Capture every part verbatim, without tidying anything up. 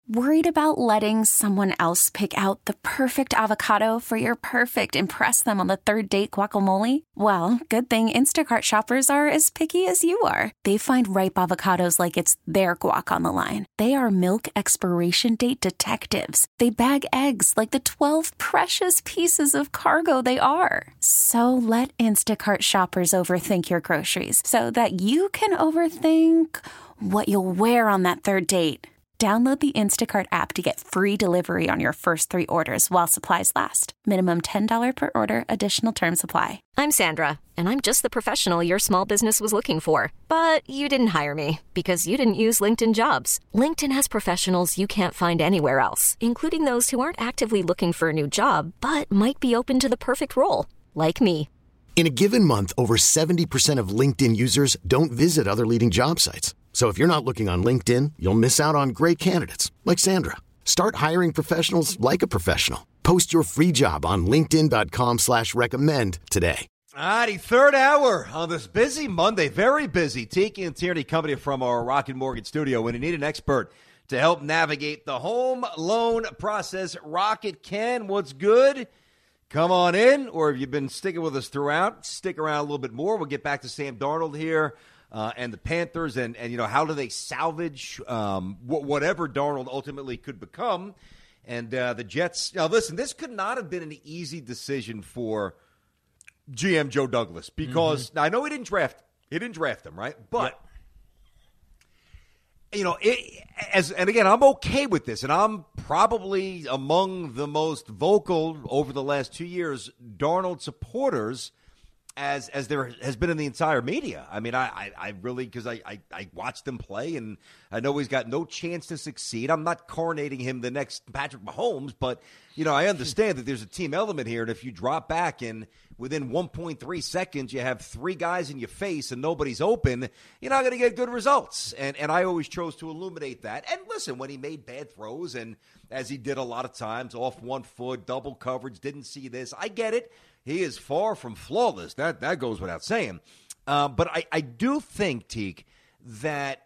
Worried about letting someone else pick out the perfect avocado for your perfect impress them on the third date guacamole? Well, good thing Instacart shoppers are as picky as you are. They find ripe avocados like it's their guac on the line. They are milk expiration date detectives. They bag eggs like the twelve precious pieces of cargo they are. So let Instacart shoppers overthink your groceries so that you can overthink what you'll wear on that third date. Download the Instacart app to get free delivery on your first three orders while supplies last. Minimum ten dollars per order. Additional terms apply. I'm Sandra, and I'm just the professional your small business was looking for. But you didn't hire me because you didn't use LinkedIn Jobs. LinkedIn has professionals you can't find anywhere else, including those who aren't actively looking for a new job, but might be open to the perfect role, like me. In a given month, over seventy percent of LinkedIn users don't visit other leading job sites. So if you're not looking on LinkedIn, you'll miss out on great candidates like Sandra. Start hiring professionals like a professional. Post your free job on linkedin dot com slash recommend today. Alrighty, third hour on this busy Monday, very busy. Tiki and Tierney coming in from our Rocket Mortgage studio. When you need an expert to help navigate the home loan process, Rocket can. What's good? Come on in, or if you've been sticking with us throughout, stick around a little bit more. We'll get back to Sam Darnold here. Uh, and the Panthers, and, and, you know, how do they salvage um, wh- whatever Darnold ultimately could become? And uh, the Jets, now listen, this could not have been an easy decision for G M Joe Douglas because mm-hmm. now I know he didn't draft, he didn't draft him, right? But, yep. you know, it, as and again, I'm okay with this, and I'm probably among the most vocal over the last two years Darnold supporters as as there has been in the entire media. I mean, I, I, I really, because I, I, I watched him play, and I know he's got no chance to succeed. I'm not coronating him the next Patrick Mahomes, but, you know, I understand that there's a team element here, and if you drop back and within one point three seconds you have three guys in your face and nobody's open, you're not going to get good results. And, and I always chose to illuminate that. And listen, when he made bad throws, and as he did a lot of times, off one foot, double coverage, didn't see this, I get it. He is far from flawless. That that goes without saying. Uh, but I, I do think, Teak, that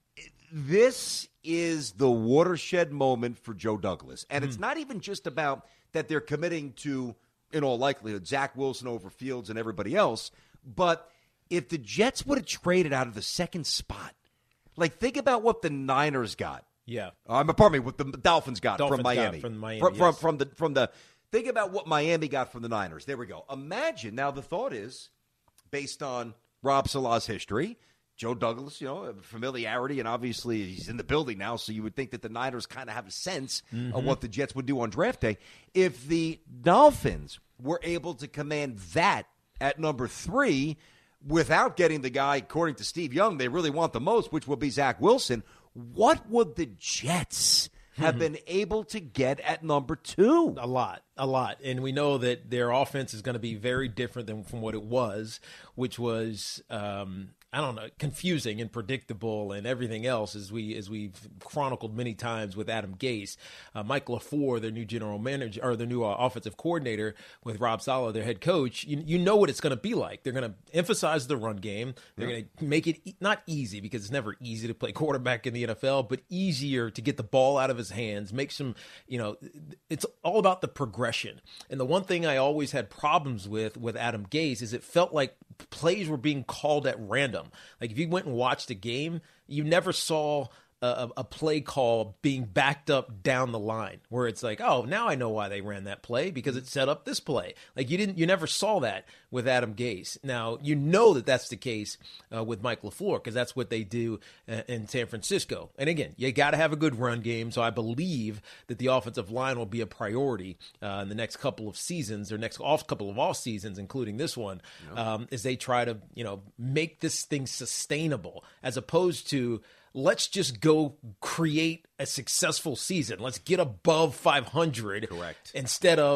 this is the watershed moment for Joe Douglas. And mm. it's not even just about that they're committing to, in all likelihood, Zach Wilson over Fields and everybody else. But if the Jets would have traded out of the second spot, like think about what the Niners got. Yeah. Um, pardon me, what the Dolphins got Dolphins from Miami. Got from Miami, from, yes. from, from the from the Think about what Miami got from the Niners. There we go. Imagine, now the thought is, based on Rob Saleh's history, Joe Douglas, you know, familiarity, and obviously he's in the building now, so you would think that the Niners kind of have a sense mm-hmm. of what the Jets would do on draft day. If the Dolphins were able to command that at number three without getting the guy, according to Steve Young, they really want the most, which would be Zach Wilson, what would the Jets have been able to get at number two? A lot, a lot. And we know that their offense is going to be very different than from what it was, which was, um, I don't know, confusing and predictable and everything else, as, we, as we've chronicled many times with Adam Gase. Uh, Mike LaFleur, their new general manager, or their new uh, offensive coordinator, with Rob Saleh, their head coach, you, you know what it's going to be like. They're going to emphasize the run game. They're yeah. going to make it e- not easy, because it's never easy to play quarterback in the N F L, but easier to get the ball out of his hands, make some, you know, it's all about the progression. And the one thing I always had problems with with Adam Gase is it felt like plays were being called at random. Like if you went and watched a game, you never saw a, a play call being backed up down the line where it's like, oh, now I know why they ran that play, because it set up this play. Like you didn't, you never saw that with Adam Gase. Now, you know that that's the case uh, with Mike LaFleur, because that's what they do uh, in San Francisco. And again, you got to have a good run game. So I believe that the offensive line will be a priority uh, in the next couple of seasons, or next off couple of off seasons, including this one, yeah. um, as they try to, you know, make this thing sustainable, as opposed to, let's just go create a successful season. Let's get above five hundred. Correct. Instead of,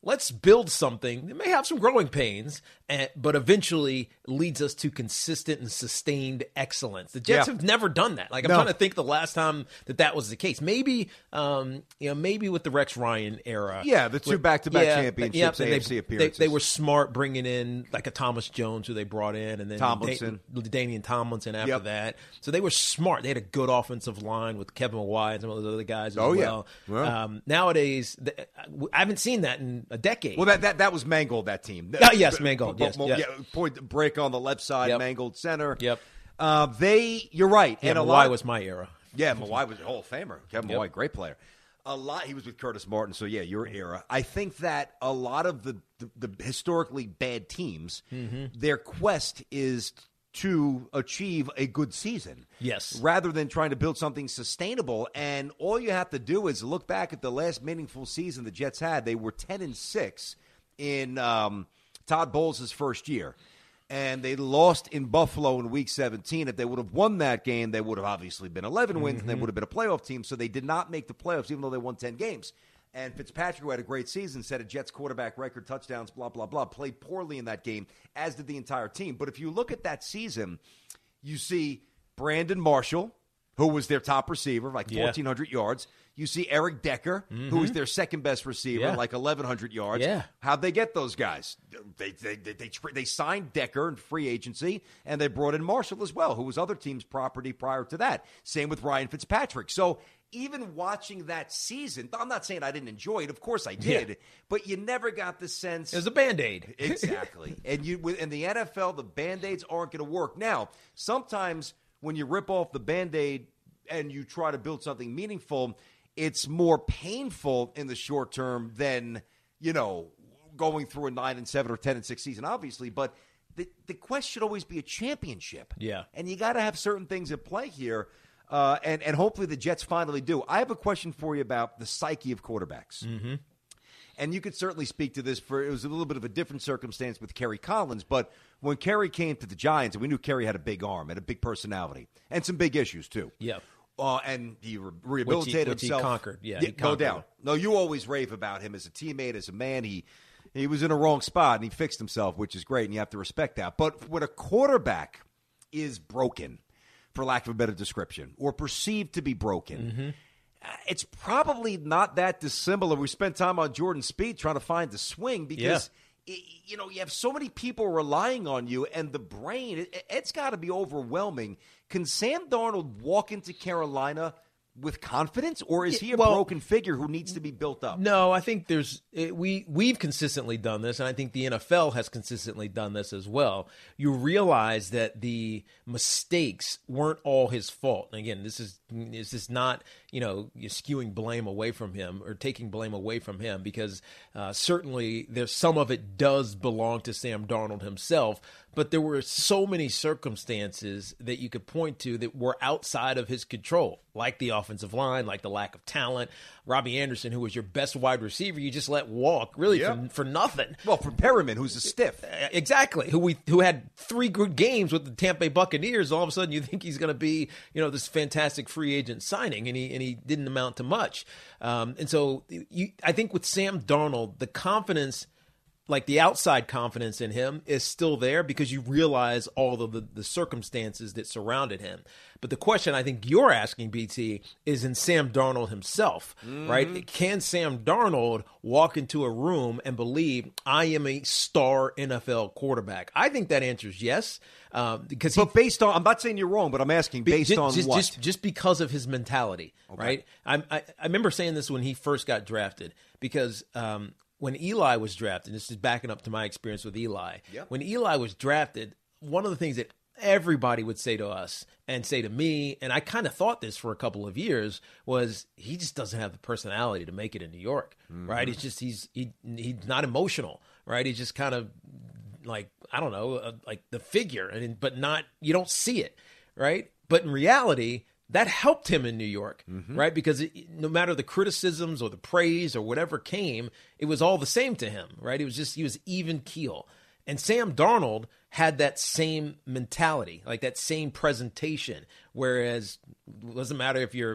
let's build something that may have some growing pains, and, but eventually leads us to consistent and sustained excellence. The Jets yeah. have never done that. Like I'm no. trying to think the last time that that was the case. Maybe, um, you know, maybe with the Rex Ryan era. Yeah, the two with, back-to-back yeah, championships, yeah, A F C they, appearances. They, they were smart bringing in like a Thomas Jones who they brought in, and then Tomlinson, da- Damian Tomlinson after yep. that. So they were smart. They had a good offensive line with Kevin Mawae and some of those other guys as oh, well. Yeah. well. Um, nowadays, I haven't seen that in a decade. Well, that that, that was Mangold, that team. Oh, yes, Mangold. Yes, yeah. yeah. Point break on the left side, yep. Mangold center. Yep. Uh, they, you're right. Yeah, and a Mawae lot, was my era. Yeah, Mawae was a Hall of Famer. Kevin Yep. Mawae, great player. A lot. He was with Curtis Martin, so yeah, your era. I think that a lot of the the, the historically bad teams, mm-hmm. their quest is to achieve a good season. Yes. Rather than trying to build something sustainable. And all you have to do is look back at the last meaningful season the Jets had. They were ten and six in um, Todd Bowles' first year. And they lost in Buffalo in week seventeen. If they would have won that game, they would have obviously been eleven wins, mm-hmm. and they would have been a playoff team. So they did not make the playoffs, even though they won ten games. And Fitzpatrick, who had a great season, set a Jets quarterback record, touchdowns, blah, blah, blah, played poorly in that game, as did the entire team. But if you look at that season, you see Brandon Marshall, who was their top receiver, like yeah. fourteen hundred yards. You see Eric Decker, mm-hmm. who was their second-best receiver, yeah. like eleven hundred yards. Yeah. How'd they get those guys? They they, they they they signed Decker in free agency, and they brought in Marshall as well, who was other teams' property prior to that. Same with Ryan Fitzpatrick. So even watching that season, I'm not saying I didn't enjoy it. Of course I did. Yeah. But you never got the sense. It was a Band-Aid. Exactly. And you in the N F L, the Band-Aids aren't going to work. Now, sometimes when you rip off the Band-Aid and you try to build something meaningful, it's more painful in the short term than, you know, going through a nine and seven or ten and six season, obviously. But the the quest should always be a championship. Yeah. And you got to have certain things at play here. Uh, and, and hopefully the Jets finally do. I have a question for you about the psyche of quarterbacks. Mm-hmm. And you could certainly speak to this. For it was a little bit of a different circumstance with Kerry Collins. But when Kerry came to the Giants, and we knew Kerry had a big arm and a big personality and some big issues too. Yeah. Uh, and he re- rehabilitated which he, which himself. He conquered. Yeah, yeah he no conquered doubt. it. No, you always rave about him as a teammate, as a man. He he was in a wrong spot, and he fixed himself, which is great, and you have to respect that. But when a quarterback is broken, for lack of a better description, or perceived to be broken, mm-hmm. uh, it's probably not that dissimilar. We spent time on Jordan Speed trying to find the swing because yeah. it, you know, you have so many people relying on you, and the brain, it, it's got to be overwhelming. Can Sam Darnold walk into Carolina with confidence, or is he a well, broken figure who needs to be built up? No, I think there's it, we we've consistently done this, and I think the N F L has consistently done this as well. You realize that the mistakes weren't all his fault. And again, this is this is not you know you're skewing blame away from him or taking blame away from him, because uh, certainly there's some of it does belong to Sam Darnold himself. But there were so many circumstances that you could point to that were outside of his control, like the offensive line, like the lack of talent. Robbie Anderson, who was your best wide receiver, you just let walk really yep. for, for nothing. Well, for Perriman, who's a stiff. Exactly. Who we who had three good games with the Tampa Bay Buccaneers. All of a sudden you think he's going to be, you know, this fantastic free agent signing, and he and he didn't amount to much. Um, and so you, I think with Sam Darnold, the confidence, like the outside confidence in him, is still there because you realize all of the, the circumstances that surrounded him. But the question I think you're asking, B T, is in Sam Darnold himself, mm-hmm. right? Can Sam Darnold walk into a room and believe I am a star N F L quarterback? I think that answer is yes. Um, because he, but based on, I'm not saying you're wrong, but I'm asking based just, on just, what? Just, just because of his mentality, okay. right? I, I I remember saying this when he first got drafted, because um, when Eli was drafted, this is backing up to my experience with Eli. Yep. When Eli was drafted, one of the things that everybody would say to us and say to me, and I kind of thought this for a couple of years, was he just doesn't have the personality to make it in New York, mm-hmm. right? He's just, he's he, he's not emotional, right? He's just kind of like, I don't know, uh, like the figure, and but not, you don't see it, right? But in reality, that helped him in New York, mm-hmm. right? Because it, no matter the criticisms or the praise or whatever came, it was all the same to him, right? It was just, he was even keel. And Sam Darnold had that same mentality, like that same presentation, whereas it doesn't matter if you're,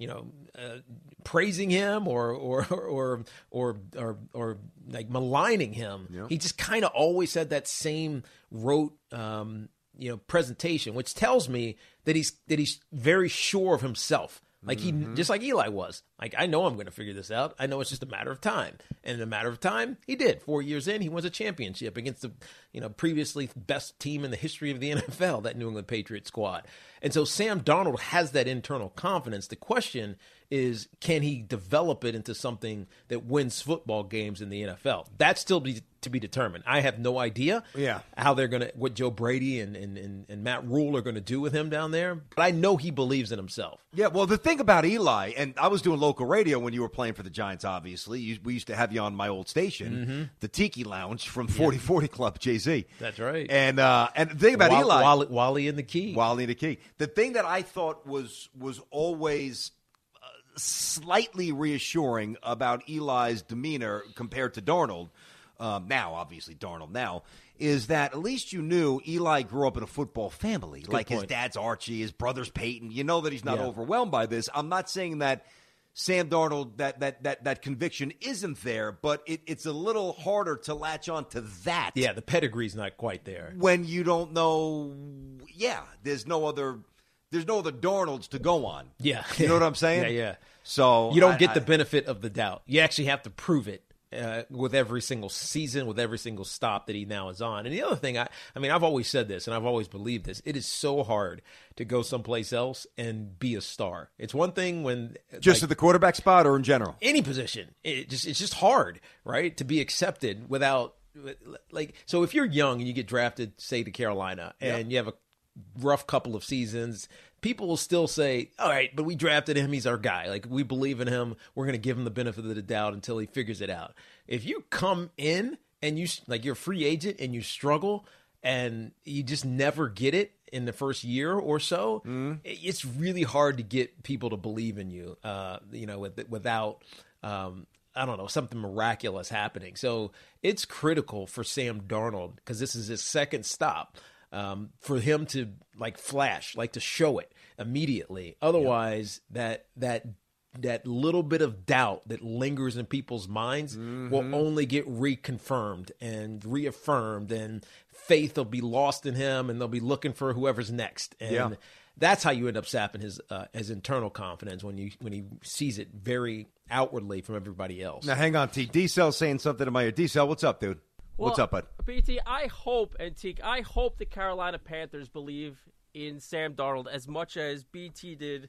you know, uh, praising him or or or or or, or like maligning him. Yep. He just kind of always had that same rote, um, you know, presentation, which tells me that he's that he's very sure of himself. Like he, mm-hmm. just like Eli was. Like, I know I'm going to figure this out. I know it's just a matter of time. And in a matter of time, he did. Four years in, he wins a championship against the, you know, previously best team in the history of the N F L, that New England Patriots squad. And so Sam Darnold has that internal confidence. The question is, can he develop it into something that wins football games in the N F L? That's still be, to be determined. I have no idea yeah. how they're going to, what Joe Brady and, and, and, and Matt Rule are going to do with him down there. But I know he believes in himself. Yeah, well, the thing about Eli, and I was doing local radio when you were playing for the Giants, obviously. You, we used to have you on my old station, mm-hmm. the Tiki Lounge from forty forty Club, Jay Z. That's right. And uh, and the thing about Wally, Eli. Wally, Wally and the Key. Wally and the Key. The thing that I thought was was always uh, slightly reassuring about Eli's demeanor compared to Darnold, um, now, obviously, Darnold now, is that at least you knew Eli grew up in a football family. Good like point. His dad's Archie, his brother's Peyton. You know that he's not yeah. overwhelmed by this. I'm not saying that Sam Darnold, that that that that conviction isn't there, but it, it's a little harder to latch on to that. Yeah, the pedigree's not quite there. When you don't know, yeah, there's no other there's no other Darnolds to go on. Yeah. You know what I'm saying? Yeah, yeah. So you don't I, get I, the benefit of the doubt. You actually have to prove it. Uh, with every single season, with every single stop that he now is on. And the other thing, I, I mean, I've always said this, and I've always believed this. It is so hard to go someplace else and be a star. It's one thing when just like, at the quarterback spot or in general, any position. It just it's just hard, right, to be accepted without like. So if you're young and you get drafted, say to Carolina, and yep. you have a rough couple of seasons, people will still say, all right, but we drafted him. He's our guy. Like, we believe in him. We're going to give him the benefit of the doubt until he figures it out. If you come in and you, like, you're a free agent and you struggle and you just never get it in the first year or so, mm-hmm. it's really hard to get people to believe in you, uh, you know, with, without, um, I don't know, something miraculous happening. So it's critical for Sam Darnold, because this is his second stop, Um, for him to like flash, like to show it immediately. Otherwise, yep. that that that little bit of doubt that lingers in people's minds mm-hmm. will only get reconfirmed and reaffirmed, and faith will be lost in him, and they'll be looking for whoever's next. And yeah. that's how you end up sapping his uh, his internal confidence when you when he sees it very outwardly from everybody else. Now, hang on, T. D-Cell's saying something to my ear. D-Cell, what's up, dude? Well, what's up, bud? B T, I hope, and Teak, I hope the Carolina Panthers believe in Sam Darnold as much as B T did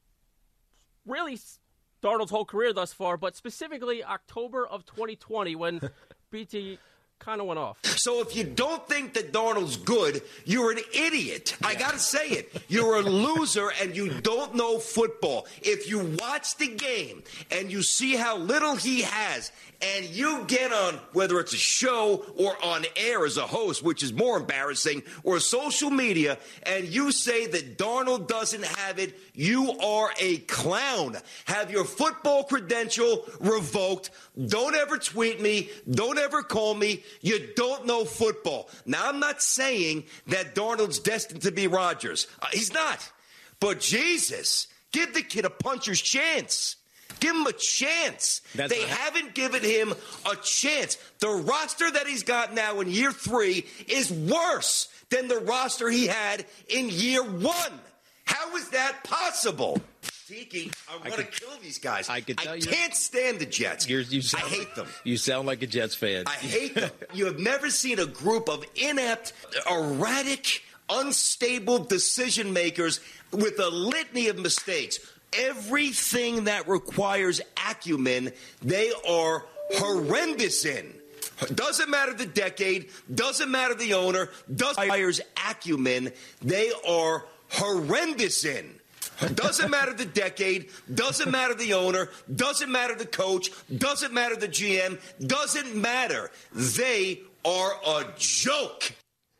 really Darnold's whole career thus far, but specifically October of twenty twenty when B T kind of went off. So if you don't think that Darnold's good, you're an idiot. Yeah. I got to say it. You're a loser and you don't know football. If you watch the game and you see how little he has, and you get on, whether it's a show or on air as a host, which is more embarrassing, or social media, and you say that Darnold doesn't have it, you are a clown. Have your football credential revoked. Don't ever tweet me. Don't ever call me. You don't know football. Now, I'm not saying that Darnold's destined to be Rodgers. Uh, he's not. But Jesus, give the kid a puncher's chance. Give him a chance. That's they right. haven't given him a chance. The roster that he's got now in year three is worse than the roster he had in year one. How is that possible? Tiki, I want to kill these guys. I, could tell I you, can't stand the Jets. You're, you sound, I hate them. You sound like a Jets fan. I hate them. You have never seen a group of inept, erratic, unstable decision makers with a litany of mistakes. Everything that requires acumen, they are horrendous in. Doesn't matter the decade, doesn't matter the owner, doesn't requires acumen, they are horrendous in. Doesn't matter the decade, doesn't matter the owner, doesn't matter the coach, doesn't matter the G M, doesn't matter. They are a joke.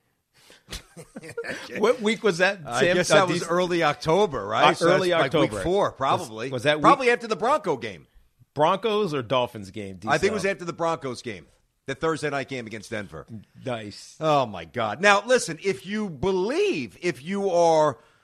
What week was that, Sam? I guess that uh, was early October, right? Uh, so early like October. Week four, probably. Was, was that week? Probably after the Bronco game. Broncos or Dolphins game? D-Cell? I think it was after the Broncos game. The Thursday night game against Denver. Nice. Oh, my God. Now, listen, if you believe, if you are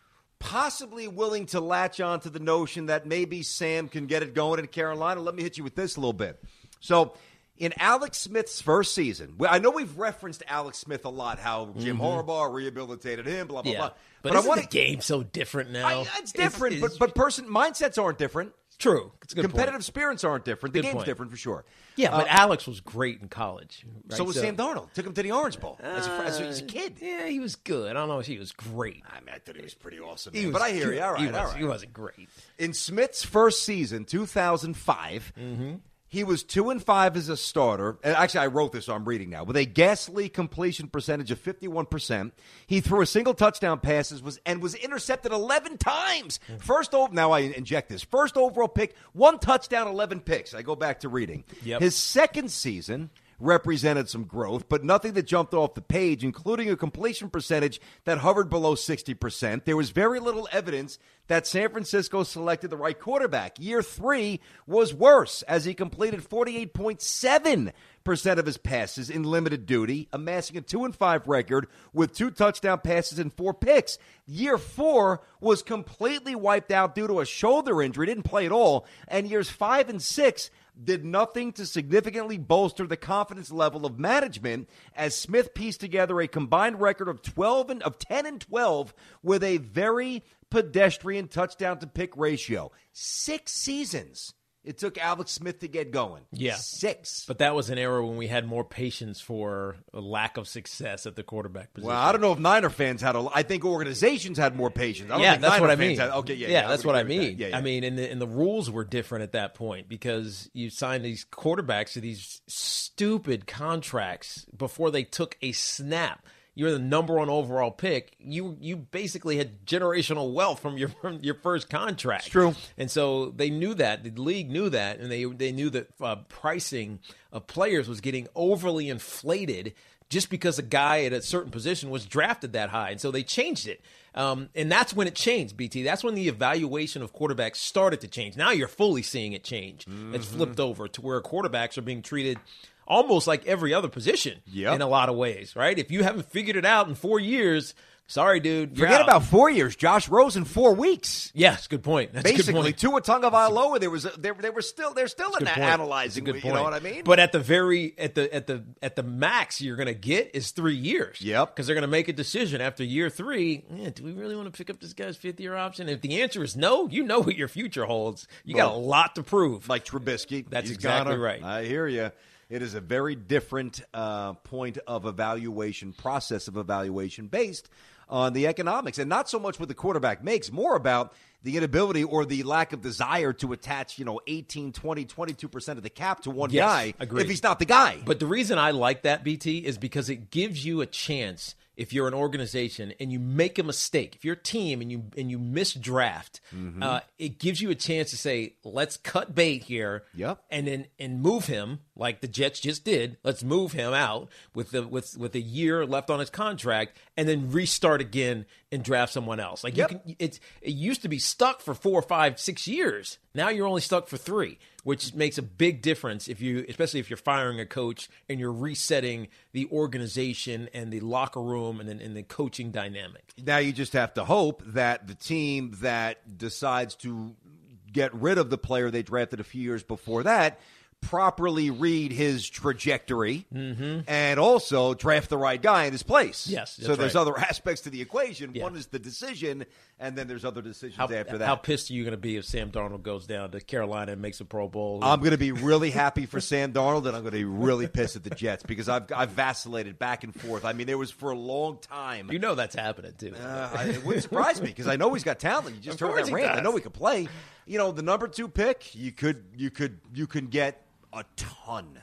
possibly willing to latch on to the notion that maybe Sam can get it going in Carolina. Let me hit you with this a little bit. So in Alex Smith's first season, I know we've referenced Alex Smith a lot, how Jim mm-hmm. Harbaugh rehabilitated him, blah, blah, yeah. blah. But, but isn't I want the game so different now? I, it's different, it's, it's, but, but person mindsets aren't different. True. It's a good Competitive point. spirits aren't different. The good game's point. different for sure. Yeah, but uh, Alex was great in college. Right? So was so, Sam Darnold. Took him to the Orange Bowl uh, as, a, as, a, as a kid. Yeah, he was good. I don't know if he was great. I mean, I thought he was pretty awesome. He was but I hear good. you. All right, he, was, all right. he wasn't great. In Smith's first season, two thousand five, mm-hmm. he was two and five as a starter. And actually, I wrote this, so I'm reading now. With a ghastly completion percentage of fifty-one percent, he threw a single touchdown passes was and was intercepted eleven times. First over, now I inject this. First overall pick, one touchdown, eleven picks. I go back to reading. Yep. His second season represented some growth, but nothing that jumped off the page, including a completion percentage that hovered below sixty percent. There was very little evidence that San Francisco selected the right quarterback. Year three was worse, as he completed forty-eight point seven percent of his passes in limited duty, amassing a two and five record with two touchdown passes and four picks. Year four was completely wiped out due to a shoulder injury, didn't play at all, and years five and six did nothing to significantly bolster the confidence level of management, as Smith pieced together a combined record of twelve and of ten and twelve with a very pedestrian touchdown to pick ratio. Six seasons it took Alex Smith to get going. Yeah. Six. But that was an era when we had more patience for a lack of success at the quarterback position. Well, I don't know if Niner fans had a – I think organizations had more patience. I don't yeah, think that's Niner what I fans mean. Had, okay, yeah, yeah, yeah that's I what I mean. Yeah, yeah. I mean, and the, and the rules were different at that point because you signed these quarterbacks to these stupid contracts before they took a snap. You're the number one overall pick. You you basically had generational wealth from your from your first contract. It's true. And so they knew that. The league knew that, and they they knew that uh, pricing of players was getting overly inflated just because a guy at a certain position was drafted that high. And so they changed it. Um, and that's when it changed, B T. That's when the evaluation of quarterbacks started to change. Now you're fully seeing it change. Mm-hmm. It's flipped over to where quarterbacks are being treated almost like every other position yep. in a lot of ways, right? If you haven't figured it out in four years, sorry, dude. Forget out. about four years. Josh Rosen, four weeks. Yes, good point. That's Basically, a good point. Tua Tagovailoa, there was a, they, they were still they're still in analyzing. Good point. You know what I mean? But at the very at the at the at the max you're going to get is three years. Yep. Because they're going to make a decision after year three. Yeah, do we really want to pick up this guy's fifth year option? If the answer is no, you know what your future holds. You well, got a lot to prove. Like Trubisky. That's He's exactly gonna, right. I hear you. It is a very different uh, point of evaluation, process of evaluation based on the economics, and not so much what the quarterback makes, more about the inability or the lack of desire to attach, you know, eighteen, twenty, twenty-two percent of the cap to one yes, guy agreed. if he's not the guy. But the reason I like that, B T, is because it gives you a chance. If you're an organization and you make a mistake, if you're a team and you and you misdraft, mm-hmm. uh, it gives you a chance to say, let's cut bait here, yep. and then and move him like the Jets just did. Let's move him out with the with with a year left on his contract, and then restart again and draft someone else. Like yep. you can, it's it used to be stuck for four, five, six years. Now you're only stuck for three, which makes a big difference if you, especially if you're firing a coach and you're resetting the organization and the locker room and then and the coaching dynamic. Now you just have to hope that the team that decides to get rid of the player they drafted a few years before that properly read his trajectory mm-hmm. and also draft the right guy in his place. Yes, that's so there's right. other aspects to the equation. Yeah. One is the decision, and then there's other decisions how, after that. How pissed are you going to be if Sam Darnold goes down to Carolina and makes a Pro Bowl? I'm going to be really happy for Sam Darnold, and I'm going to be really pissed at the Jets because I've I've vacillated back and forth. I mean, there was for a long time. You know that's happening too. Uh, I, it wouldn't surprise me because I know he's got talent. You just Of heard course that he rant. does. I know he could play. You know, the number two pick, you could you could you can get a ton.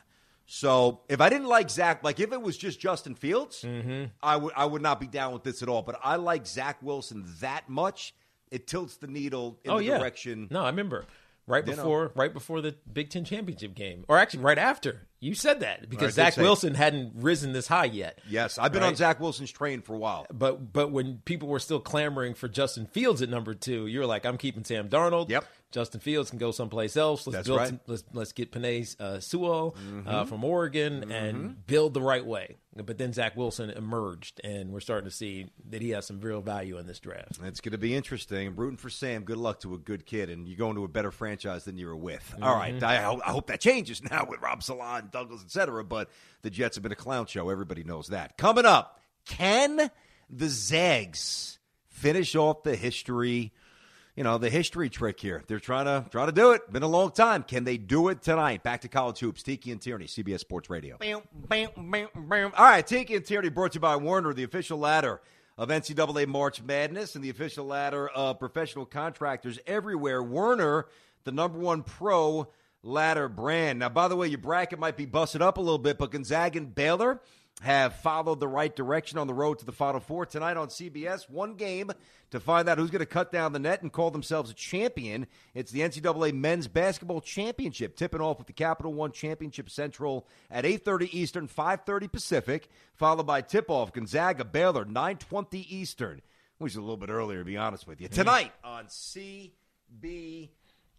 So if I didn't like Zach, like if it was just Justin Fields, mm-hmm. I would I would not be down with this at all. But I like Zach Wilson that much, it tilts the needle in oh, the yeah. direction. No, I remember right You before know. right before the Big Ten championship game, or actually right after. You said that because I did Zach say Wilson hadn't risen this high yet. Yes, I've been right? on Zach Wilson's train for a while. But but when people were still clamoring for Justin Fields at number two, you were like, I'm keeping Sam Darnold. Yep. Justin Fields can go someplace else. Let's That's build right. some, let's let's get Penei uh, Sewell Mm-hmm. uh, from Oregon and build the right way. But then Zach Wilson emerged, and we're starting to see that he has some real value in this draft. It's going to be interesting. I'm rooting for Sam. Good luck to a good kid, and you're going to a better franchise than you were with. Mm-hmm. All right, I, I hope that changes now with Rob Saleh, Douglas, et cetera, but the Jets have been a clown show. Everybody knows that. Coming up, can the Zags finish off the history You know, the history trick here. They're trying to try to do it. Been a long time. Can they do it tonight? Back to College Hoops. Tiki and Tierney, C B S Sports Radio. Bam, bam, bam, bam. All right, Tiki and Tierney brought to you by Werner, the official ladder of N C double A March Madness and the official ladder of professional contractors everywhere. Werner, the number one pro ladder brand. Now, by the way, your bracket might be busted up a little bit, but Gonzaga and Baylor have followed the right direction on the road to the Final Four tonight on C B S. One game to find out who's going to cut down the net and call themselves a champion. It's the N C double A Men's Basketball Championship, tipping off with the Capital One Championship Central at eight thirty Eastern, five thirty Pacific, followed by tip-off Gonzaga Baylor, nine twenty Eastern, which is a little bit earlier, to be honest with you. Tonight on C B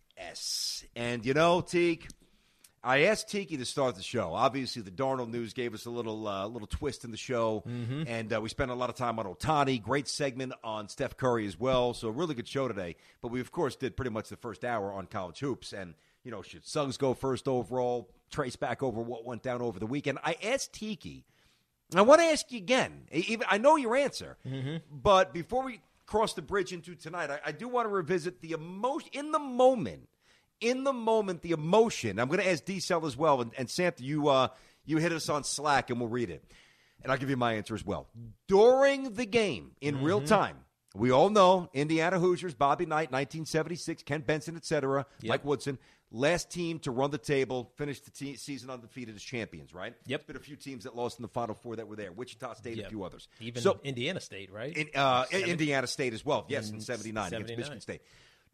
S. And, you know, Teak, I asked Tiki to start the show. Obviously, the Darnold news gave us a little uh, little twist in the show, mm-hmm. and uh, we spent a lot of time on Ohtani. Great segment on Steph Curry as well, so a really good show today. But we, of course, did pretty much the first hour on college hoops. And, you know, should Suggs go first overall, trace back over what went down over the weekend? I asked Tiki, and I want to ask you again. Even I know your answer, mm-hmm. but before we cross the bridge into tonight, I, I do want to revisit the emotion in the moment. In the moment, the emotion. I'm going to ask D-Cell as well. And, and Sam, you, uh, you hit us on Slack, and we'll read it. And I'll give you my answer as well. During the game, in mm-hmm. real time, we all know Indiana Hoosiers, Bobby Knight, nineteen seventy-six, Ken Benson, et cetera, yep. Mike Woodson, last team to run the table, finish the te- season undefeated as champions, right? Yep. There's been a few teams that lost in the Final Four that were there. Wichita State, yep. a few others. Even so, Indiana State, right? In, uh, Indiana State as well. Yes, in, in seventy-nine against Michigan State.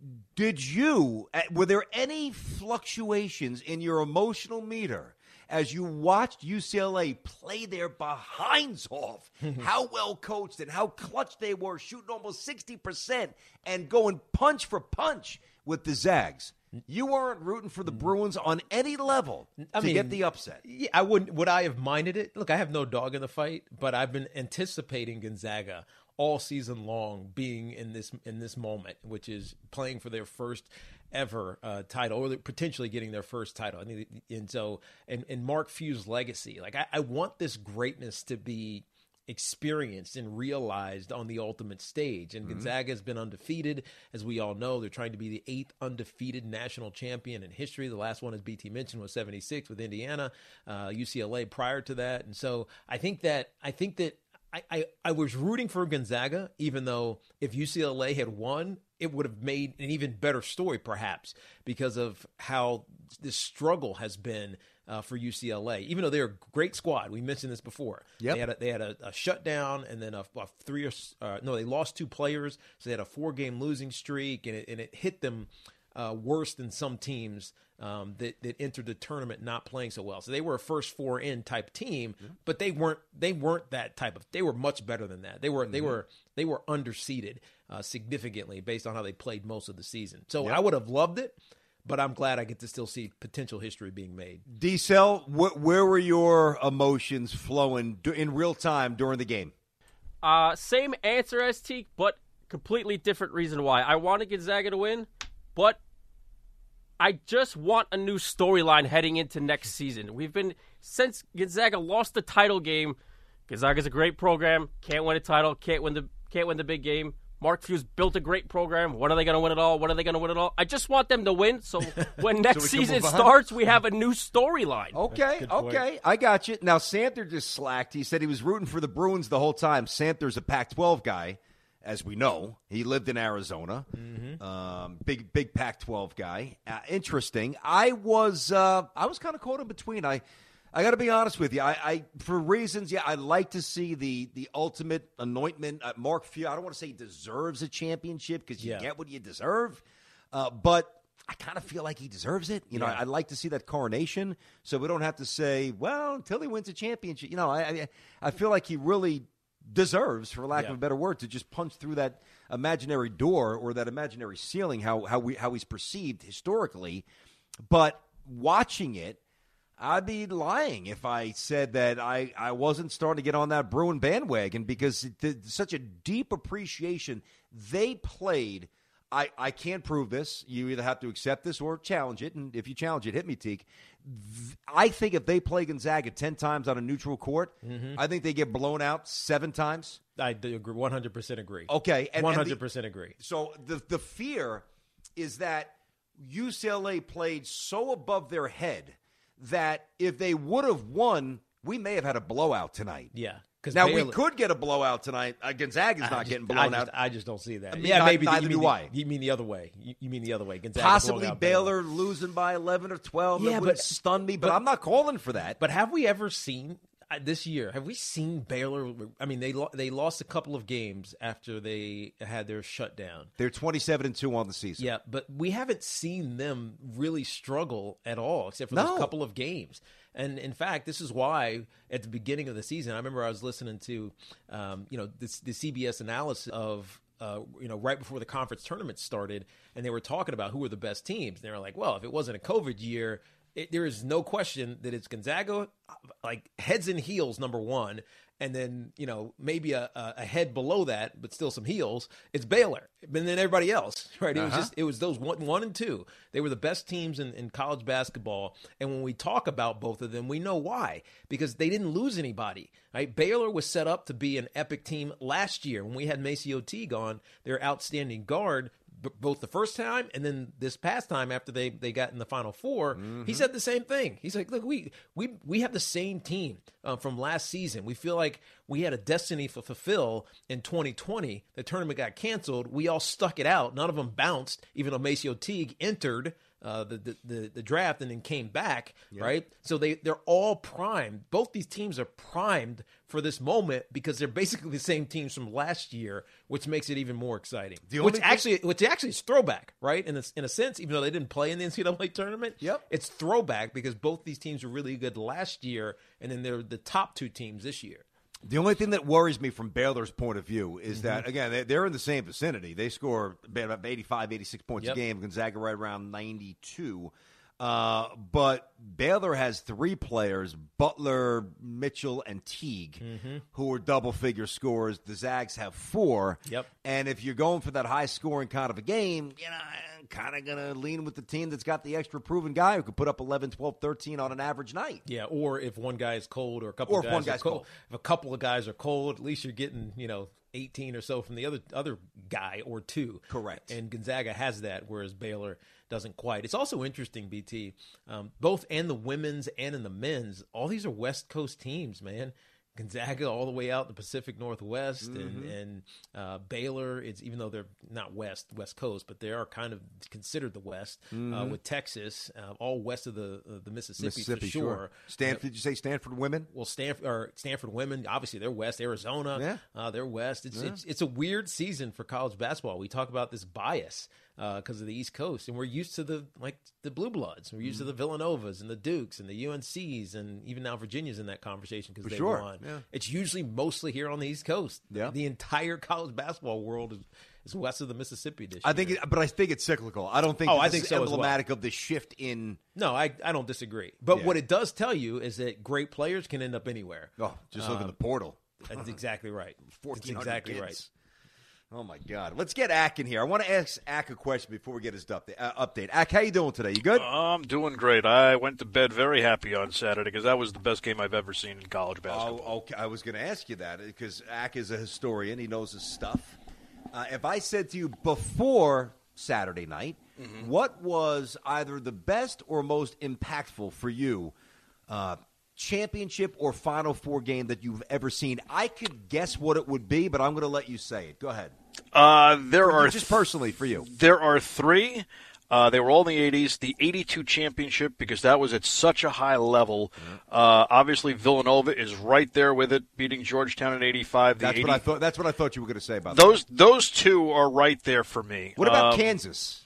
Did you, were there any fluctuations in your emotional meter as you watched U C L A play their behinds off? How well coached and how clutch they were, shooting almost sixty percent and going punch for punch with the Zags. You weren't rooting for the Bruins on any level I to mean, get the upset. Yeah, I wouldn't. Would I have minded it? Look, I have no dog in the fight, but I've been anticipating Gonzaga all season long being in this in this moment, which is playing for their first ever uh, title, or potentially getting their first title. I mean, and so and, and Mark Few's legacy. Like I, I want this greatness to be experienced and realized on the ultimate stage. And mm-hmm. Gonzaga has been undefeated, as we all know. They're trying to be the eighth undefeated national champion in history. The last one, as B T mentioned, was seventy-six with Indiana, uh, U C L A prior to that. And so I think that I think that. I, I, I was rooting for Gonzaga, even though if U C L A had won, it would have made an even better story, perhaps, because of how this struggle has been uh, for U C L A. Even though they're a great squad, we mentioned this before. Yep. They had a, they had a, a shutdown, and then a, a three or uh, no, they lost two players, so they had a four game losing streak, and it, and it hit them uh, worse than some teams um, that that entered the tournament not playing so well. So they were a first four in type team, mm-hmm. but they weren't they weren't that type of. They were much better than that. They were mm-hmm. they were they were underseeded uh, significantly based on how they played most of the season. So yep. I would have loved it, but I'm glad I get to still see potential history being made. D-Cell, wh- where were your emotions flowing d- in real time during the game? Uh, same answer as Teak, but completely different reason why. I wanted Gonzaga to win, but I just want a new storyline heading into next season. We've been, since Gonzaga lost the title game, Gonzaga's a great program, can't win a title, can't win the can't win the big game. Mark Few's built a great program. When are they going to win it all? When are they going to win it all? I just want them to win, so when next so season starts, we have a new storyline. Okay, okay, I got you. Now, Santher just slacked. He said he was rooting for the Bruins the whole time. Santher's a Pac twelve guy, as we know. He lived in Arizona. Mm-hmm. Um, big, big Pac twelve guy. Uh, interesting. I was, uh, I was kind of caught in between. I, I got to be honest with you. I, I, for reasons, yeah, I like to see the the ultimate anointment. Uh, Mark Few. I don't want to say he deserves a championship because you yeah. get what you deserve, uh, but I kind of feel like he deserves it. You know, yeah. I'd like to see that coronation, so we don't have to say, well, until he wins a championship. You know, I, I, I feel like he really deserves, for lack Yeah. of a better word, to just punch through that imaginary door or that imaginary ceiling, how how we how he's perceived historically. But watching it, I'd be lying if I said that I, I wasn't starting to get on that Bruin bandwagon, because it's such a deep appreciation. They played. I, I can't prove this. You either have to accept this or challenge it. And if you challenge it, hit me, Teak. I think if they play Gonzaga ten times on a neutral court, mm-hmm. I think they get blown out seven times. I do agree, one hundred percent agree. Okay. And, one hundred and percent the, agree. So the the fear is that U C L A played so above their head that if they would have won, we may have had a blowout tonight. Yeah. Now, Baylor, we could get a blowout tonight. Uh, Gonzaga's not just, getting blown I just, out. I just don't see that. I mean, yeah, not, maybe. Neither you mean do I. The, you mean the other way. You, you mean the other way. Gonzaga Possibly blowing out Baylor, Baylor losing by eleven or twelve. Yeah, That but would stun me, but, but I'm not calling for that. But have we ever seen uh, this year? Have we seen Baylor? I mean, they lo- they lost a couple of games after they had their shutdown. They're twenty-seven and two on the season. Yeah, but we haven't seen them really struggle at all, except for No. those couple of games. And in fact, this is why at the beginning of the season, I remember I was listening to, um, you know, this, the C B S analysis of, uh, you know, right before the conference tournament started, and they were talking about who were the best teams. And they were like, well, if it wasn't a COVID year, it, there is no question that it's Gonzaga, like heads and heels, number one. And then, you know, maybe a, a head below that, but still some heels, it's Baylor. And then everybody else, right? It Uh-huh. was just, it was those one, one and two. They were the best teams in, in college basketball. And when we talk about both of them, we know why. Because they didn't lose anybody, right? Baylor was set up to be an epic team last year. When we had Maceo Teague on, their outstanding guard, b- both the first time and then this past time after they, they got in the Final Four, mm-hmm. he said the same thing. He's like, look, we we we have the same team uh, from last season. We feel like we had a destiny to fulfill in twenty twenty. The tournament got canceled. We all stuck it out. None of them bounced, even though Maceo Teague entered uh, the, the, the, the draft and then came back, yeah. right? So they, they're all primed. Both these teams are primed for this moment because they're basically the same teams from last year, which makes it even more exciting. The which actually thing- which actually is throwback, right? In a, in a sense, even though they didn't play in the N C double A tournament, yep. it's throwback because both these teams were really good last year, and then they're the top two teams this year. The only thing that worries me from Baylor's point of view is mm-hmm. that, again, they're in the same vicinity. They score about eighty-five, eighty-six points yep. a game. Gonzaga right around ninety-two. Uh, but Baylor has three players, Butler, Mitchell, and Teague, mm-hmm. who are double-figure scorers. The Zags have four. Yep. And if you're going for that high-scoring kind of a game, you know, I'm kind of going to lean with the team that's got the extra proven guy who could put up eleven, twelve, thirteen on an average night. Yeah, or if one guy is cold or a couple or of if guys one guy's are cold. cold. If a couple of guys are cold, at least you're getting, you know, eighteen or so from the other other guy or two. Correct. And Gonzaga has that, whereas Baylor doesn't quite. It's also interesting, B T, um, both in the women's and in the men's, all these are West Coast teams, man. Gonzaga all the way out in the Pacific Northwest, mm-hmm. and, and uh, Baylor, it's even though they're not West West Coast, but they are kind of considered the West, mm-hmm. uh, with Texas, uh, all west of the uh, the Mississippi, Mississippi for sure. sure. Stanford, did you say Stanford women? Well, Stanford or Stanford women, obviously they're West. Arizona, yeah. uh, they're West. It's, yeah. it's it's a weird season for college basketball. We talk about this bias because uh, of the East Coast, and we're used to the like the Blue Bloods. We're used mm-hmm. to the Villanovas and the Dukes and the U N Cs, and even now Virginia's in that conversation because they sure. won. Yeah. It's usually mostly here on the East Coast. Yeah. The entire college basketball world is, is west of the Mississippi this I year. think, it, but I think it's cyclical. I don't think. Oh, this I think is so as emblematic well. of the shift in. No, I I don't disagree. But yeah. what it does tell you is that great players can end up anywhere. Oh, just look um, at the portal. That's exactly right. That's exactly kids. right. Oh, my God. Let's get Ack in here. I want to ask Ack a question before we get his update. Uh, update. Ack, how you doing today? You good? I'm doing great. I went to bed very happy on Saturday because that was the best game I've ever seen in college basketball. Oh, okay. I was going to ask you that because Ack is a historian. He knows his stuff. Uh, if I said to you before Saturday night, mm-hmm. what was either the best or most impactful for you, uh, championship or Final Four game that you've ever seen? I could guess what it would be, but I'm going to let you say it. Go ahead. Uh, there for are you, just personally for you. There are three. Uh, they were all in the eighties. The eighty-two championship, because that was at such a high level. Mm-hmm. Uh, obviously, Villanova is right there with it, beating Georgetown in eighty-five. The that's eighty what I thought. That's what I thought you were going to say about those. that. Those two are right there for me. What about um, Kansas?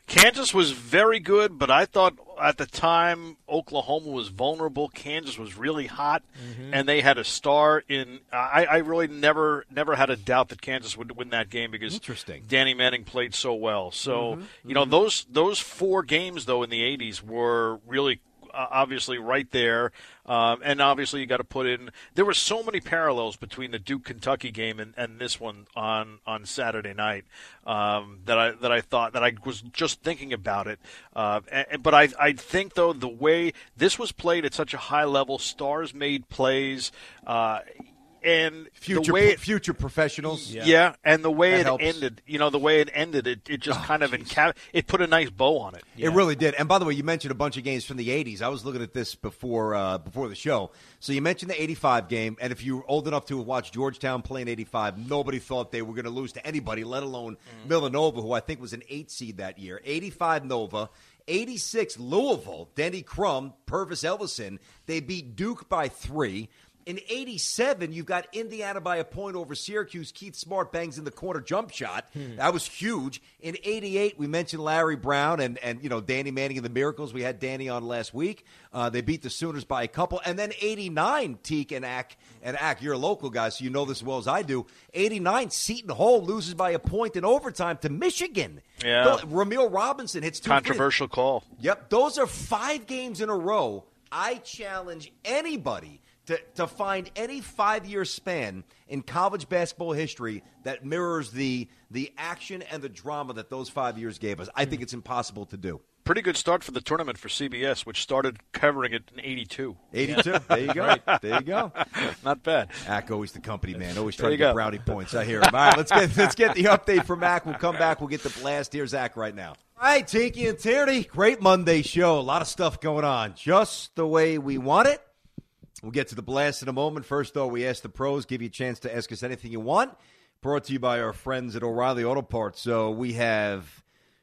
Kansas was very good, but I thought at the time Oklahoma was vulnerable. Kansas was really hot, mm-hmm. and they had a star in. I, I really never never had a doubt that Kansas would win that game because Interesting. Danny Manning played so well. So mm-hmm. you know mm-hmm. those those four games though in the eighties were really. Uh, obviously right there, um, and obviously you got to put in. There were so many parallels between the Duke Kentucky game and, and this one on, on Saturday night um, that I that I thought that I was just thinking about it. Uh, and, but I I think though the way this was played at such a high level, stars made plays. Uh, And future the way it, future professionals, yeah, yeah and the way that it helps. ended, you know, the way it ended, it, it just oh, kind of enca- it put a nice bow on it. Yeah. It really did. And by the way, you mentioned a bunch of games from the eighties. I was looking at this before uh, before the show. So you mentioned the eighty-five game, and if you were old enough to have watched Georgetown play in eighty-five, nobody thought they were going to lose to anybody, let alone mm-hmm. Villanova, who I think was an eight seed that year. eighty-five Nova. eighty-six Louisville, Denny Crum, Purvis Ellison. They beat Duke by three. In eighty-seven, you've got Indiana by a point over Syracuse. Keith Smart bangs in the corner jump shot. Hmm. That was huge. In eighty-eight, we mentioned Larry Brown and, and you know, Danny Manning and the Miracles. We had Danny on last week. Uh, they beat the Sooners by a couple. And then eighty-nine, Teak and Ack. And Ack, you're a local guy, so you know this as well as I do. eighty-nine, Seton Hall loses by a point in overtime to Michigan. Yeah. Ramil Robinson hits two. Controversial three. call. Yep. Those are five games in a row. I challenge anybody To, to find any five-year span in college basketball history that mirrors the the action and the drama that those five years gave us. I think it's impossible to do. Pretty good start for the tournament for C B S, which started covering it in eighty-two. eighty-two. There you go. Right. There you go. Not bad. Ack, always the company man. Always trying to go. get brownie points. I hear him. All right, let's get let's get the update from Ack. We'll come back. We'll get the blast. Here's Ack right now. All right, Tiki and Tierney. Great Monday show. A lot of stuff going on. Just the way we want it. We'll get to the blast in a moment. First, though, we ask the pros, give you a chance to ask us anything you want. Brought to you by our friends at O'Reilly Auto Parts. So we have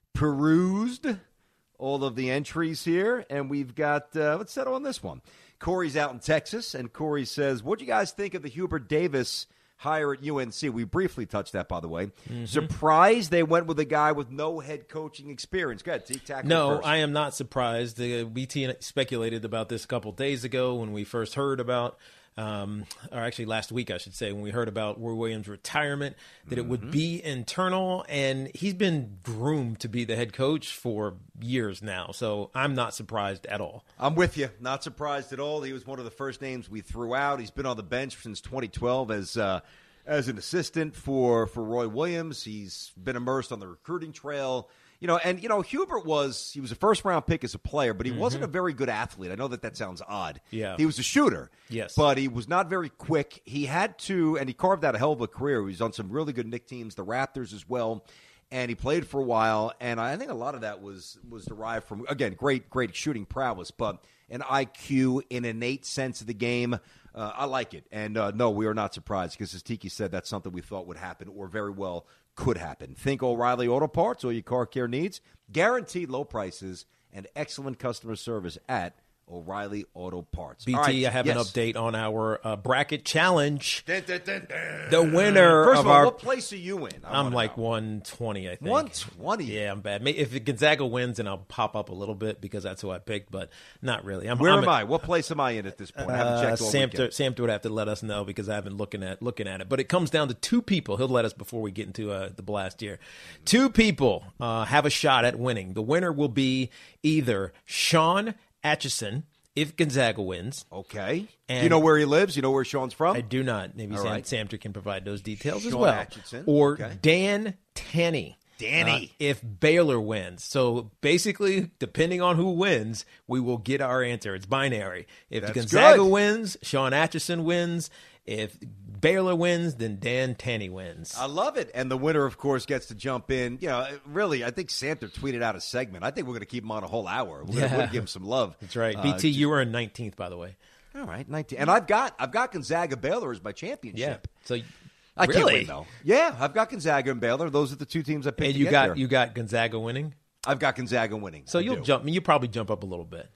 perused all of the entries here, and we've got, uh, let's settle on this one. Corey's out in Texas, and Corey says, what do you guys think of the Hubert Davis hire at U N C? We briefly touched that, by the way. Mm-hmm. Surprised they went with a guy with no head coaching experience. Go ahead, T. No, first. I am not surprised. The B T speculated about this a couple days ago when we first heard about, um, or actually last week, I should say, when we heard about Roy Williams' retirement, that mm-hmm. it would be internal, and he's been groomed to be the head coach for years now. So I'm not surprised at all. I'm with you. Not surprised at all. He was one of the first names we threw out. He's been on the bench since twenty twelve as uh, as an assistant for, for Roy Williams. He's been immersed on the recruiting trail. You know, and, you know, Hubert was, he was a first-round pick as a player, but he mm-hmm. wasn't a very good athlete. I know that that sounds odd. Yeah. He was a shooter. Yes. But he was not very quick. He had to, and he carved out a hell of a career. He was on some really good Knick teams, the Raptors as well, and he played for a while. And I think a lot of that was was derived from, again, great, great shooting prowess, but an I Q, an innate sense of the game. Uh, I like it. And, uh, no, we are not surprised because, as Tiki said, that's something we thought would happen or very well could happen. Think O'Reilly Auto Parts, all your car care needs. Guaranteed low prices and excellent customer service at O'Reilly Auto Parts. B T, right, I have yes. an update on our uh, bracket challenge. Dun, dun, dun, dun. The winner First of of all, our... what place are you in? I I'm like know. one twenty, I think. one twenty? Yeah, I'm bad. If Gonzaga wins, then I'll pop up a little bit because that's who I picked, but not really. I'm, Where I'm am at, I? What place am I in at this point? I haven't checked all uh, Sam, weekend. Sam would have to let us know because I haven't looking at looking at it. But it comes down to two people. He'll let us before we get into uh, the blast here. Two people uh, have a shot at winning. The winner will be either Sean Atchison, if Gonzaga wins. Okay. And do you know where he lives? You know where Sean's from? I do not. Maybe All Sam, right. Samter can provide those details Sean as well. Atchison. Or Okay. Dan Tanney. Danny. Uh, if Baylor wins. So basically, depending on who wins, we will get our answer. It's binary. If That's Gonzaga good. wins, Sean Atchison wins. If Baylor wins, then Dan Tanney wins. I love it. And the winner, of course, gets to jump in. You know, really, I think Samter tweeted out a segment. I think we're going to keep him on a whole hour. We're Yeah. going to give him some love. That's right. Uh, B T, you were in nineteenth, by the way. All right, nineteen. And I've got I've got Gonzaga Baylor as my championship. Yeah. So I really? can't win, though. Yeah, I've got Gonzaga and Baylor. Those are the two teams I picked And to you get got there. you got Gonzaga winning? I've got Gonzaga winning. So I you'll do. jump. I mean, you probably jump up a little bit.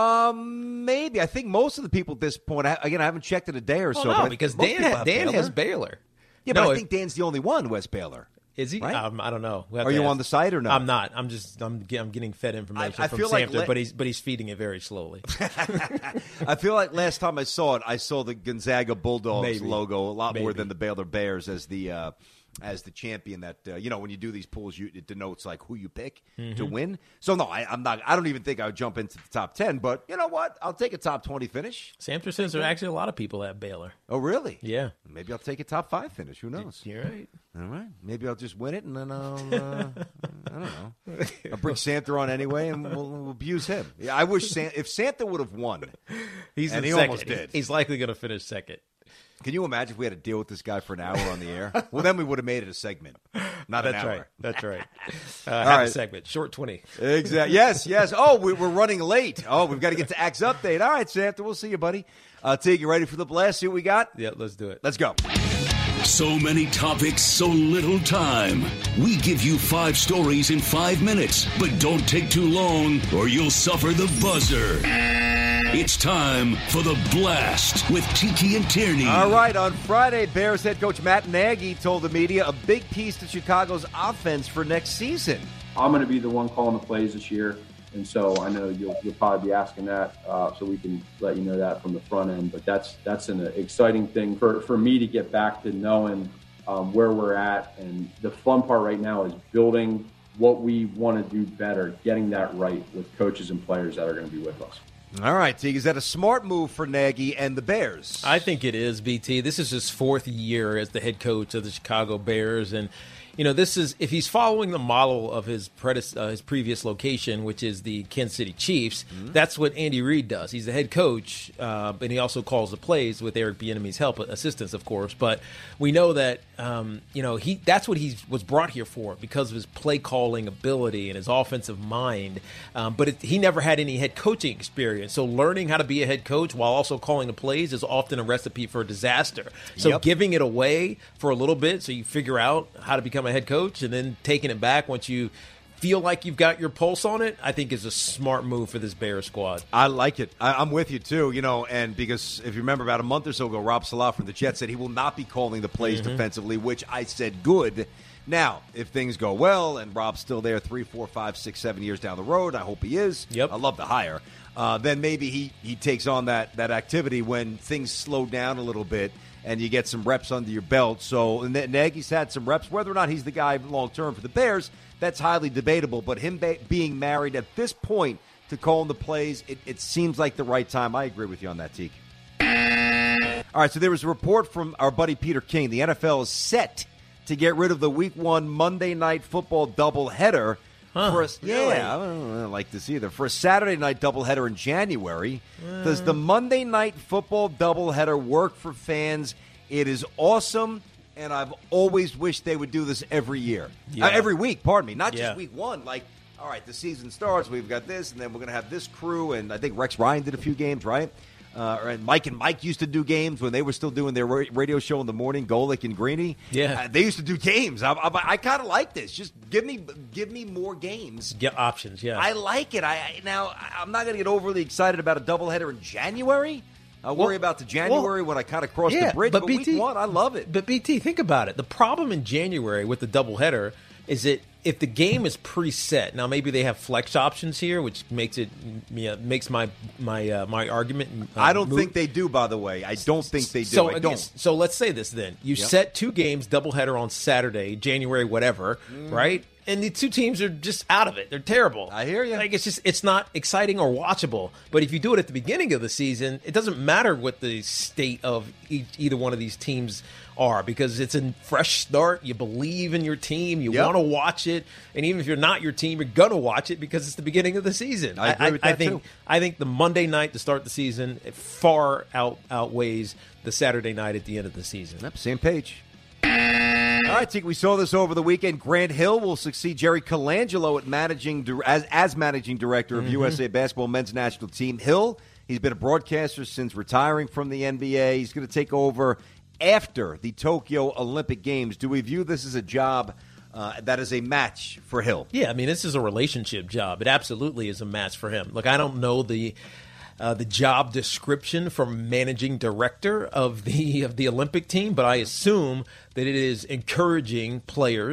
Um, maybe. I think most of the people at this point, I, again, I haven't checked in a day or Well, so. no, but I because think most Dan people ha- have Dan Baylor. has Baylor. Yeah, no, but I if- think Dan's the only one who has Baylor. Is he? Right? Um, I don't know. We'll Are you ask. on the site or no? I'm not. I'm just. I'm. I'm getting fed information I, I from feel Samter, like le- but he's but he's feeding it very slowly. I feel like last time I saw it, I saw the Gonzaga Bulldogs Maybe. logo a lot Maybe. more than the Baylor Bears as the uh, as the champion. That uh, you know, when you do these pools, you, it denotes like who you pick mm-hmm. to win. So no, I, I'm not. I don't even think I would jump into the top ten. But you know what? I'll take a top twenty finish. Samter says there are actually a lot of people at Baylor. Oh, really? Yeah. Maybe I'll take a top five finish. Who knows? You're right. All right. Maybe I'll just win it, and then I'll, uh, I don't know. I'll bring Santa on anyway, and we'll, we'll abuse him. Yeah, I wish San- if Santa would have won. He's and in he second. almost did. He's likely going to finish second. Can you imagine if we had to deal with this guy for an hour on the air? Well, then we would have made it a segment, not That's an hour. right. That's right. Uh, All half right. a segment, short twenty. Exactly. Yes, yes. Oh, we, we're running late. Oh, we've got to get to Axe Update. All right, Santa, we'll see you, buddy. Uh, Teague, you ready for the blast? See what we got? Yeah, let's do it. Let's go. So many topics, so little time. We give you five stories in five minutes, but don't take too long or you'll suffer the buzzer. It's time for the blast with Tiki and Tierney. All right, on Friday, Bears head coach Matt Nagy told the media a big piece to Chicago's offense for next season. I'm going to be the one calling the plays this year, and so I know you'll, you'll probably be asking that, uh, so we can let you know that from the front end. But that's that's an exciting thing for, for me to get back to knowing um, where we're at. And the fun part right now is building what we want to do better, getting that right with coaches and players that are going to be with us. All right, Teague, is that a smart move for Nagy and the Bears? I think it is, B T. This is his fourth year as the head coach of the Chicago Bears, and you know, this is if he's following the model of his predece- uh, his previous location, which is the Kansas City Chiefs. Mm-hmm. That's what Andy Reid does. He's the head coach, uh, and he also calls the plays with Eric Bieniemy's help, assistance, of course. But we know that um, you know he that's what he was brought here for because of his play calling ability and his offensive mind. Um, but it, he never had any head coaching experience, so learning how to be a head coach while also calling the plays is often a recipe for disaster. So yep. giving it away for a little bit, so you figure out how to become a head coach, and then taking it back once you feel like you've got your pulse on it, I think is a smart move for this Bears squad. I like it. I, I'm with you, too, you know, and because if you remember about a month or so ago, Rob Salah from the Jets said he will not be calling the plays mm-hmm. defensively, which I said good. Now, if things go well and Rob's still there three, four, five, six, seven years down the road, I hope he is. Yep. I love the hire. Uh, then maybe he, he takes on that, that activity when things slow down a little bit and you get some reps under your belt. So and Nagy's had some reps. Whether or not he's the guy long-term for the Bears, that's highly debatable. But him ba- being married at this point to calling the plays, it, it seems like the right time. I agree with you on that, Teak. All right, so there was a report from our buddy Peter King. The N F L is set to get rid of the Week one Monday Night Football doubleheader. Huh, for a, really? Yeah, I don't, I don't like this either. For a Saturday night doubleheader in January, uh. does the Monday Night Football doubleheader work for fans? It is awesome, and I've always wished they would do this every year. Yeah. Uh, every week, pardon me. Not yeah. just week one. Like, all right, the season starts, we've got this, and then we're going to have this crew, and I think Rex Ryan did a few games, right? Uh, and Mike and Mike used to do games when they were still doing their radio show in the morning, Golick and Greeny. Yeah. Uh, they used to do games. I, I, I kind of like this. Just give me give me more games. Get options, yeah. I like it. I, I Now, I'm not going to get overly excited about a doubleheader in January. I'll worry well, about the January well, when I kind of cross yeah, the bridge. But, but B T, week one, I love it. But, B T, think about it. The problem in January with the doubleheader is that if the game is preset, now maybe they have flex options here, which makes it yeah, makes my my uh, my argument. Uh, I don't move. think they do. By the way, I don't think they do. So, I don't. So let's say this then: you yep. set two games, doubleheader on Saturday, January, whatever, mm. right? And the two teams are just out of it. They're terrible. I hear you. Like it's just it's not exciting or watchable. But if you do it at the beginning of the season, it doesn't matter what the state of each, either one of these teams are, because it's a fresh start. You believe in your team. You yep. want to watch it. And even if you're not your team, you're going to watch it because it's the beginning of the season. I agree I, with I that think, too. I think the Monday night to start the season it far out outweighs the Saturday night at the end of the season. Yep, same page. All right, Teak, we saw this over the weekend. Grant Hill will succeed Jerry Colangelo at managing as, as managing director of mm-hmm. U S A Basketball men's national team. Hill, he's been a broadcaster since retiring from the N B A. He's going to take over after the Tokyo Olympic Games. Do we view this as a job uh, that is a match for Hill? Yeah, I mean, this is a relationship job. It absolutely is a match for him. Look, I don't know the uh, the job description for managing director of the of the Olympic team, but I assume that it is encouraging players,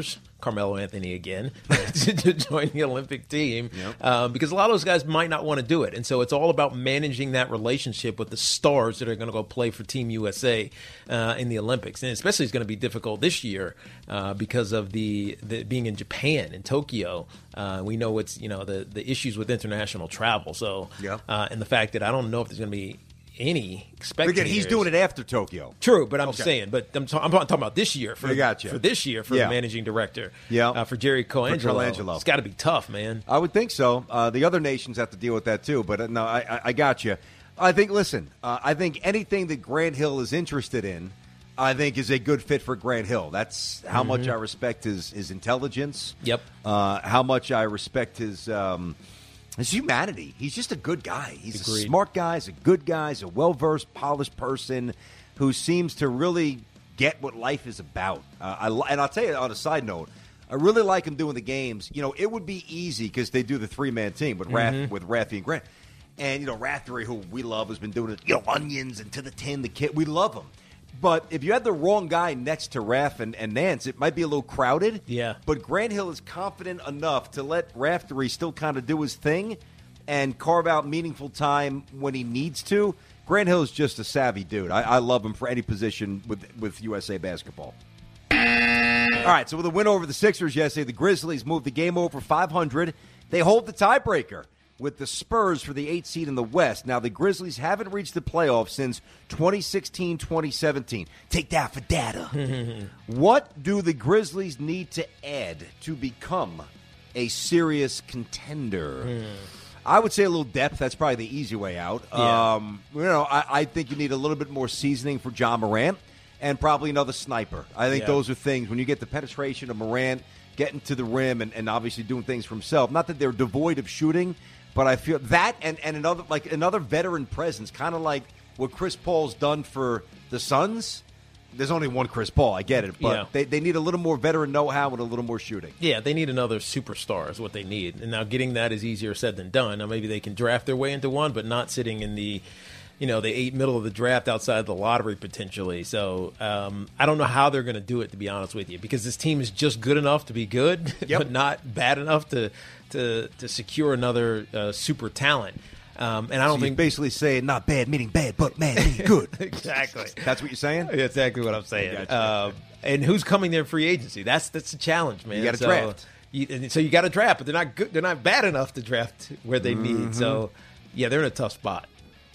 Carmelo Anthony again to join the Olympic team, yep. um, because a lot of those guys might not want to do it. And so it's all about managing that relationship with the stars that are going to go play for Team U S A uh, in the Olympics. And especially it's going to be difficult this year uh, because of the, the being in Japan, in Tokyo. Uh, we know it's, you know, the, the issues with international travel. So, yep. uh, and the fact that I don't know if there's going to be any spectators. Again, he's doing it after Tokyo. True, but I'm okay. saying, but I'm, ta- I'm talking about this year for, gotcha. for this year for yeah. the managing director. Yeah, uh, for Jerry Colangelo. Colangelo. It's got to be tough, man. I would think so. Uh, the other nations have to deal with that too. But uh, no, I, I, I got you. I think. Listen, uh, I think anything that Grant Hill is interested in, I think is a good fit for Grant Hill. That's how mm-hmm. much I respect his his intelligence. Yep. Uh, how much I respect his. Um, His humanity. He's just a good guy. He's Agreed. a smart guy. He's a good guy. He's a well-versed, polished person who seems to really get what life is about. Uh, I, and I'll tell you on a side note, I really like him doing the games. You know, it would be easy because they do the three-man team with Rath, mm-hmm. with Raffy and Grant. And, you know, Rathery, who we love, has been doing it, you know, onions and to the tin, the kid. We love him. But if you had the wrong guy next to Raph and, and Nance, it might be a little crowded. Yeah. But Grant Hill is confident enough to let Raftery still kind of do his thing and carve out meaningful time when he needs to. Grant Hill is just a savvy dude. I, I love him for any position with, with U S A basketball. All right, so with a win over the Sixers yesterday, the Grizzlies moved the game over five hundred. They hold the tiebreaker with the Spurs for the eighth seed in the West. Now, the Grizzlies haven't reached the playoffs since twenty sixteen twenty seventeen. Take that for data. What do the Grizzlies need to add to become a serious contender? Mm. I would say a little depth. That's probably the easy way out. Yeah. Um, you know, I, I think you need a little bit more seasoning for John Morant and probably another sniper. I think yeah. those are things. When you get the penetration of Morant, getting to the rim and, and obviously doing things for himself, not that they're devoid of shooting, but I feel that and, and another like another veteran presence, kind of like what Chris Paul's done for the Suns. There's only one Chris Paul, I get it, but yeah. they, they need a little more veteran know-how and a little more shooting. Yeah, they need another superstar is what they need. And now getting that is easier said than done. Now maybe they can draft their way into one, but not sitting in the, you know, the eight middle of the draft outside the lottery potentially. So um, I don't know how they're going to do it, to be honest with you, because this team is just good enough to be good, yep. but not bad enough to to to secure another uh, super talent. Um, and I don't so think you're basically saying not bad meaning bad, but man meaning good. Exactly. That's what you're saying? That's exactly what I'm saying. Gotcha. Uh, and who's coming there free agency? That's that's a challenge, man. You got to so, draft. You, and so you got to draft, but they're not good. They're not bad enough to draft where they mm-hmm. need. So yeah, they're in a tough spot.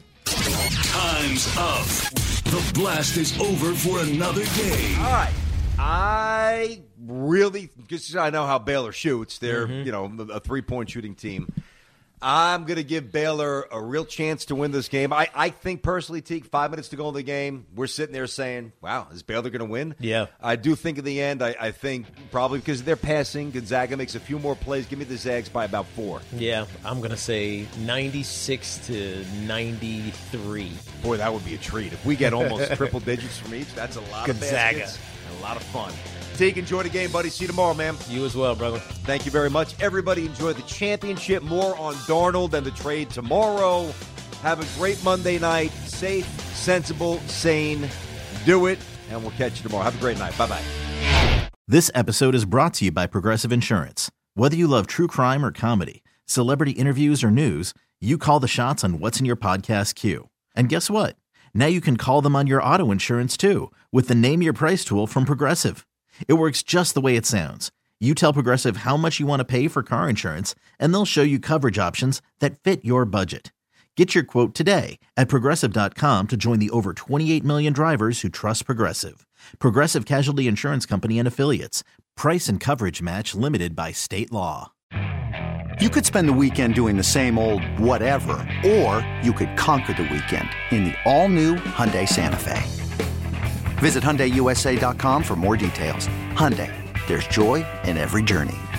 Time's up. The blast is over for another day. All right. I really, because I know how Baylor shoots. They're, mm-hmm. you know, a three-point shooting team. I'm going to give Baylor a real chance to win this game. I, I think personally, Teague, five minutes to go in the game, we're sitting there saying, wow, is Baylor going to win? Yeah. I do think in the end, I, I think probably because they're passing, Gonzaga makes a few more plays. Give me the Zags by about four. Yeah, I'm going to say ninety-six to ninety-three. Boy, that would be a treat. If we get almost triple digits from each, that's a lot Gonzaga. of baskets and a lot of fun. Teague, enjoy the game, buddy. See you tomorrow, man. You as well, brother. Thank you very much. Everybody enjoy the championship. More on Darnold and the trade tomorrow. Have a great Monday night. Safe, sensible, sane. Do it, and we'll catch you tomorrow. Have a great night. Bye-bye. This episode is brought to you by Progressive Insurance. Whether you love true crime or comedy, celebrity interviews or news, you call the shots on what's in your podcast queue. And guess what? Now you can call them on your auto insurance, too, with the Name Your Price tool from Progressive. It works just the way it sounds. You tell Progressive how much you want to pay for car insurance, and they'll show you coverage options that fit your budget. Get your quote today at Progressive dot com to join the over twenty-eight million drivers who trust Progressive. Progressive Casualty Insurance Company and Affiliates. Price and coverage match limited by state law. You could spend the weekend doing the same old whatever, or you could conquer the weekend in the all-new Hyundai Santa Fe. Visit Hyundai U S A dot com for more details. Hyundai, there's joy in every journey.